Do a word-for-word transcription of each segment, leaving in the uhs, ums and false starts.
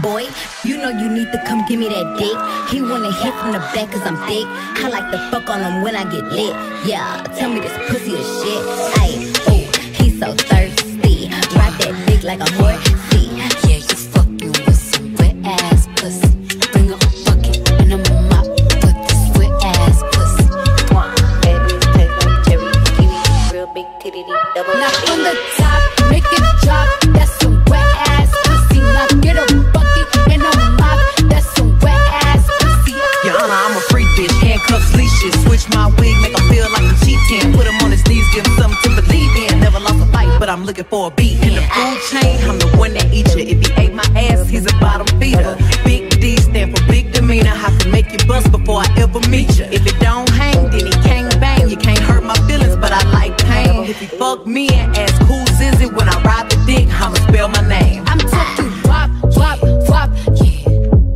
boy. You know you need to come give me that dick. He wanna hit from the back cause I'm thick. I like to fuck on him when I get lit. Yeah, tell me this pussy is shit. Ayy, ooh, he's so thirsty. Ride that dick like a horsey. Yeah, you fucking with some wet ass pussy. Bring up a bucket and I'm a mop with this wet ass pussy. Mwah, baby, taste like cherry kiwi. Real big titty, double. Now from the top, make it drop. That's some wet ass pussy. Now get a bucket and a mop. That's some wet ass pussy. Your Honor, I'm a freak bitch, handcuffs, leashes. Switch my wig, make him feel like a cheating. Put him on his knees, give him something to believe in. Never lost a fight, but I'm looking for a beat. In the food chain, I'm the one that eat you. If he ate my ass, he's a bottom feeder. Big D stand for big demeanor. I can make you bust before I ever meet you. If it don't hang, then he can't bang. You can't hurt my feelings, but I like pain. If he fuck me and ask who's is it when I ride the dick, I'ma spell my name. I'm talking wop, wop, wop, yeah,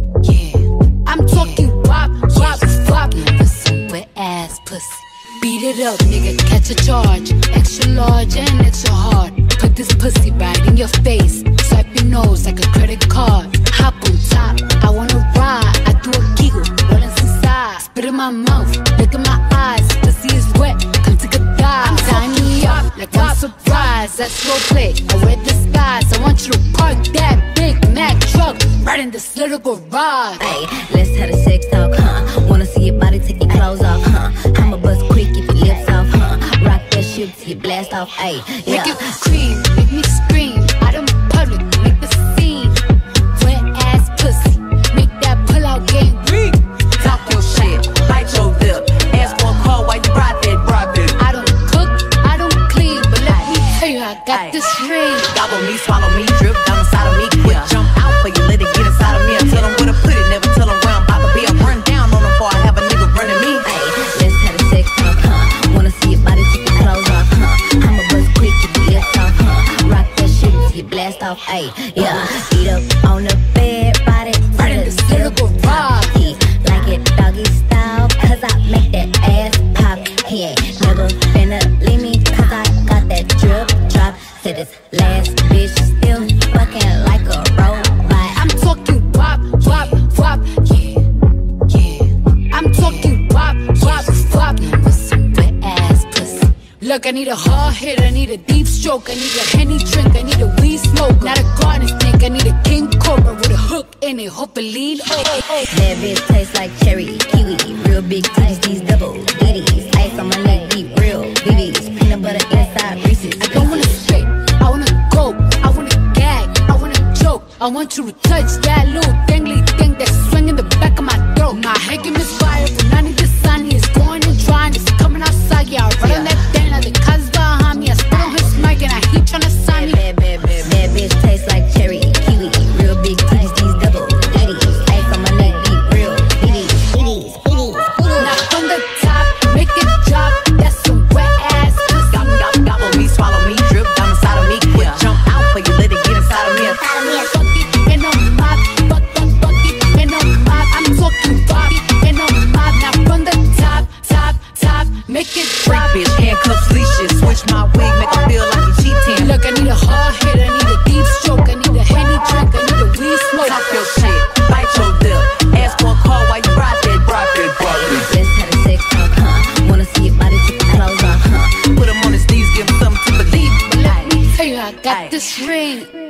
yeah. I'm talking wop, wop, wop. With some wet ass pussy. Beat it up, nigga, catch a charge. Extra large and extra hard. Put this pussy right in your face. Swipe your nose like a credit card. Hop on top, I wanna ride. I do a giggle, rollin' inside. Spit in my mouth, look in my eyes. Pussy is wet, come take a dive. I'm tying me up like I'm surprised. That's roleplay, I wear disguise. I want you to park that Big Mac truck right in this little garage. Ay, let's have a sex talk, huh? Wanna see your body, take your clothes off, huh? I'ma bust quick if your lips off, huh? Rock that shit till you blast off, ayy, yeah. Make it scream, make me scream. Out in public, make the scene. Wet ass pussy, make that pull out game green. Talk your shit, bite your lip. Ask for a call while you ride that, ride that. I don't cook, I don't clean, but let me tell you, I got Ay. this ring. Gobble me, swallow me, drip down inside of me. Quick jump out for you, let it get inside of me. I tell him where to put it, never tell him where I'm about to be. I run down on him before I have a nigga running me. Ay, let's have a sex talk, huh? Wanna see your body, take your clothes off, huh? I'ma bust quick if your lips off, huh? Rock that shit till you blast off, ayy, yeah. Eat up on the bed, body Right in this little garage. He like it doggy style, cause I make that ass pop. He ain't never finna leave me, cause I got that drip drop. Said this last bitch still fucking like a robot. I'm talking wop, wop, wop, yeah, yeah. I'm talking wop, wop, wop. With some wet ass pussy. Look, I need a hard hit, I need a deep stroke, I need a Henny drink, I need a weed smoke, not a garden snake, I need a king cobra with a hook in it, hope it lean. Oh, oh, oh. That bitch tastes like cherry kiwi. Real big titties, these double ditties. Ice on my neck, deep real B Bs. Peanut butter inside Reese's. I don't wanna spit, I wanna go, I wanna gag, I wanna choke. I want you to touch that little dangly thing that's swinging the back of my throat. My head can misfire, but none of the sun is going and drying. It's coming outside, yeah, I run on that thing. Now the cuz behind me, I spit on his mic and I heat tryna sign me. Bad, bad, bad, bad bitch tastes like cherry kiwi. Real big titties, these double ditties. Ice on my neck, deep real B Bs. B Bs, B Bs, B Bs. Now from the top, make it drop. That's some wet ass pussy. Gobble, gobble, gobble me, swallow me, drip down inside of me. Quick jump out for you, let it get inside of me. Bucket and a mop, buck, buck, bucket and a mop. I'm talking bucket and a mop. Now from the top, top, top, make it Freak drop. bitch, handcuffs, leashes. Switch my wig, make him feel like he cheating. Look, I need a hard hit, I need a deep stroke, I need a Henny drink, I need a weed smoke. Talk your shit, bite your lip. Ask for a call while you ride that, ride that, ride that. Let's have a sex talk, huh? Wanna see your body, take your clothes off, huh? Put him on his knees, give him something to believe. Let me tell you, I got Ay. this ring.